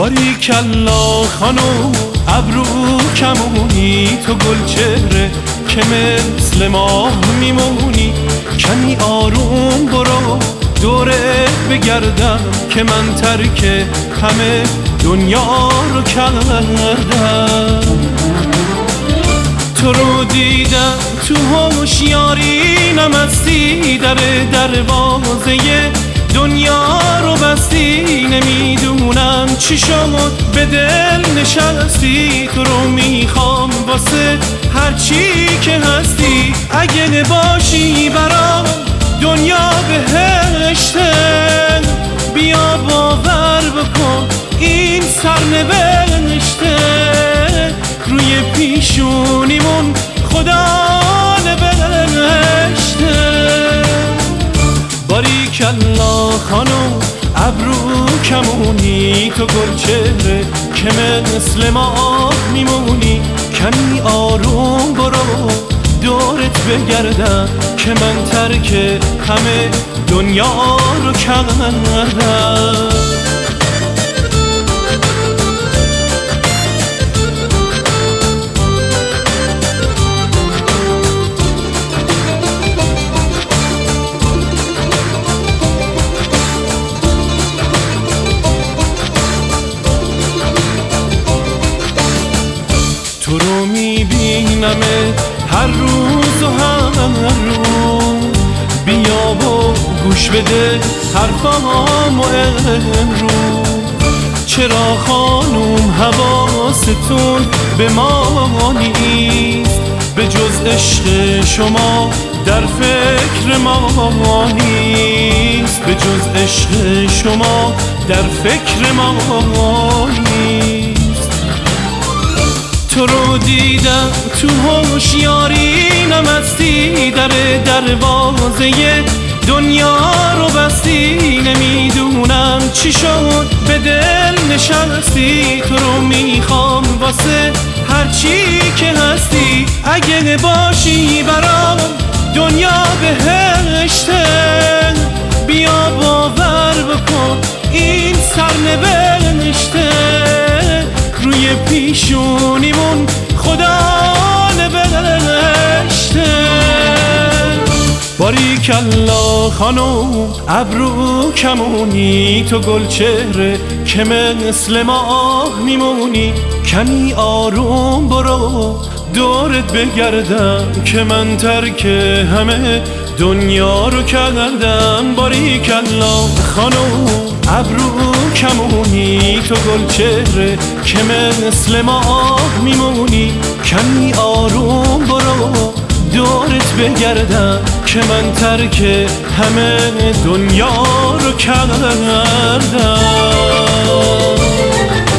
باریکلا خانم ابرو کمونی، تو گلچهره که مثل ماه میمونی. کمی آروم برو دورت بگردم که من ترک همه دنیا رو کردم. تو رو دیدم تو هوشیاری نمستی، در دروازه دنیا رو بستی. نمیدونم چی شد به دل نشستی، تو رو میخوام واسه هرچی که هستی. اگه نباشی برام دنیا بهشته، بیا باور بکن این سرنوشته. روی پیشونیمون خدا نوشته. باریکلا خانم ابرو کمونی، تو گلچهره که مثل ماه میمونی. کمی آروم برو دورت بگردم که من ترک همه دنیا رو کردم. تو رو میبینمه هر روز و هر روز، بیا و گوش بده حرفامو امروز. چرا خانوم حواستون به ما نیست، به جز عشق شما در فکر ما نیست. به جز عشق شما در فکر ما نیست. تو رو دیدم تو هوشیاری نمستی، در دروازه دنیا رو بستی. نمیدونم چی شد به دل نشستی، تو رو میخوام واسه هرچی که هستی. اگه نباشی برام دنیا بهشته، بیا باور بکن این سرنوشته. روی پیشونیمون خدا نوشته. باریکلا خانم ابرو کمونی، تو گلچهره که مثل ماه میمونی. کمی آروم برو دورت بگردم که من ترک همه دنیا رو کردم. باریکلا خانم ابرو کمونی، تو گلچهره که مثل ماه میمونی. کمی آروم برو دورت بگردم که من ترک همه دنیا رو کردم.